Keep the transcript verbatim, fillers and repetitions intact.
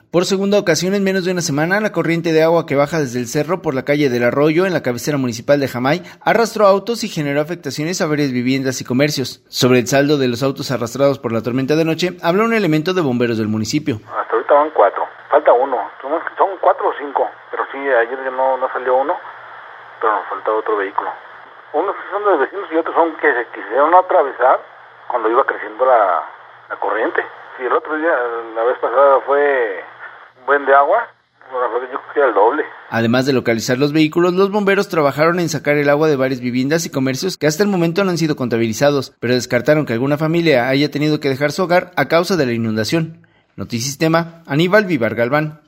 Por segunda ocasión en menos de una semana, la corriente de agua que baja desde el cerro por la calle del Arroyo, en la cabecera municipal de Jamay, arrastró autos y generó afectaciones a varias viviendas y comercios. Sobre el saldo de los autos arrastrados por la tormenta de noche, habló un elemento de bomberos del municipio. Hasta ahorita van cuatro, falta uno, son, son cuatro o cinco, pero sí, ayer no, no salió uno, pero nos falta otro vehículo. Unos son de los vecinos y otros son que se quisieron atravesar cuando iba creciendo la, la corriente. Sí, el otro día, la vez pasada fue un buen de agua, yo creo que era el doble. Además de localizar los vehículos, los bomberos trabajaron en sacar el agua de varias viviendas y comercios que hasta el momento no han sido contabilizados, pero descartaron que alguna familia haya tenido que dejar su hogar a causa de la inundación. Notisistema, Aníbal Vivar Galván.